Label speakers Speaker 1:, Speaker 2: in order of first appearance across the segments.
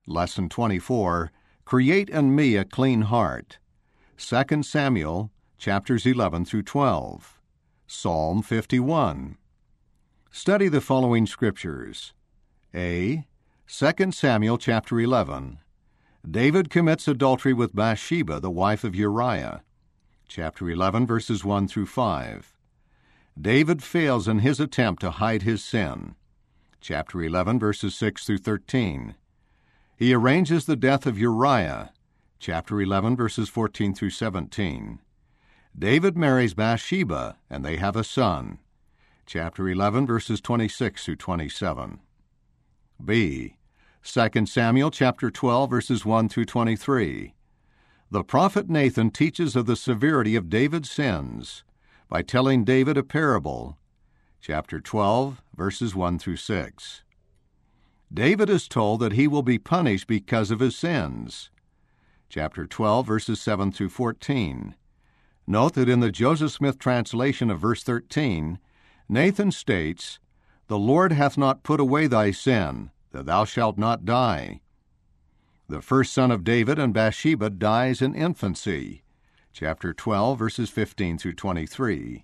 Speaker 1: Lesson 24, Create in Me a Clean Heart. 2 Samuel, chapters 11 through 12. Psalm 51. Study the following scriptures. A. 2 Samuel chapter 11. David commits adultery with Bathsheba, the wife of Uriah. Chapter 11, verses 1 through 5. David fails in his attempt to hide his sin. Chapter 11, verses 6 through 13. He arranges the death of Uriah. Chapter 11, verses 14 through 17. David marries Bathsheba, and they have a son. Chapter 11, verses 26 through 27. B. 2 Samuel chapter 12, verses 1 through 23. The prophet Nathan teaches of the severity of David's sins by telling David a parable. Chapter 12, verses 1 through 6. David is told that he will be punished because of his sins. Chapter 12, verses 7 through 14. Note that in the Joseph Smith translation of verse 13, Nathan states, "The Lord hath not put away thy sin, that thou shalt not die." The first son of David and Bathsheba dies in infancy. Chapter 12, verses 15 through 23.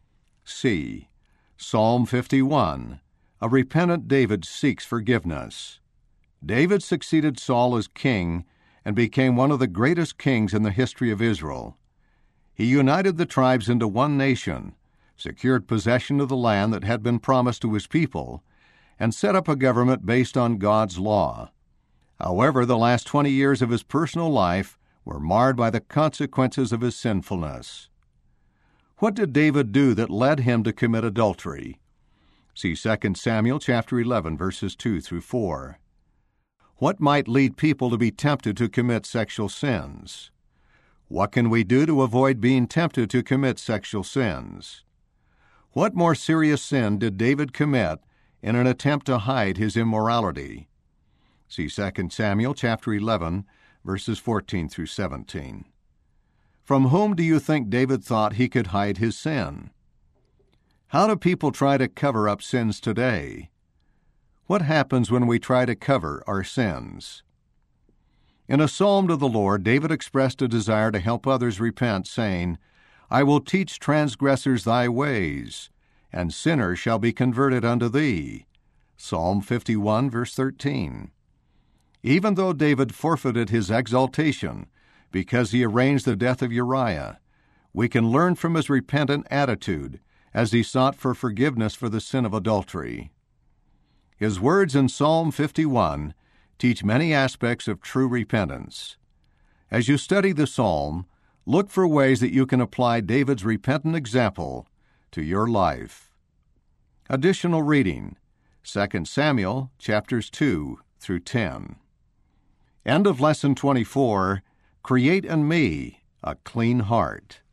Speaker 1: C. Psalm 51. A repentant David seeks forgiveness. David succeeded Saul as king and became one of the greatest kings in the history of Israel. He united the tribes into one nation, secured possession of the land that had been promised to his people, and set up a government based on God's law. However, the last 20 years of his personal life were marred by the consequences of his sinfulness. What did David do that led him to commit adultery? See 2 Samuel chapter 11, verses 2 through 4. What might lead people to be tempted to commit sexual sins? What can we do to avoid being tempted to commit sexual sins? What more serious sin did David commit in an attempt to hide his immorality? See 2 Samuel chapter 11, verses 14 through 17. From whom do you think David thought he could hide his sin? How do people try to cover up sins today? What happens when we try to cover our sins? In a psalm to the Lord, David expressed a desire to help others repent, saying, "I will teach transgressors thy ways, and sinners shall be converted unto thee." Psalm 51, verse 13. Even though David forfeited his exaltation because he arranged the death of Uriah, we can learn from his repentant attitude as he sought for forgiveness for the sin of adultery. His words in Psalm 51 teach many aspects of true repentance. As you study the psalm, look for ways that you can apply David's repentant example to your life. Additional reading, 2 Samuel chapters 2 through 10. End of Lesson 24, Create in Me a Clean Heart.